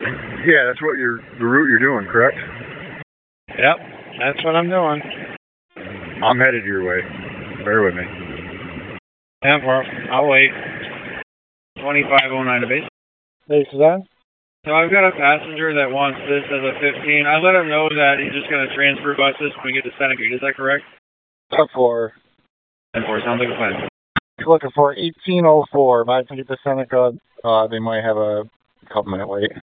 Yeah, that's what the route you're doing, correct? Yep, that's what I'm doing. I'm headed your way. Bear with me. Yeah, I'll wait. 2509 to base. Hey, Suzanne? So I've got a passenger that wants this as a 15. I let him know that he's just going to transfer buses when we get to Seneca. Is that correct? 10-4. 10-4, sounds like a plan. Looking for 1804. Might get to Seneca. They might have a couple minute wait.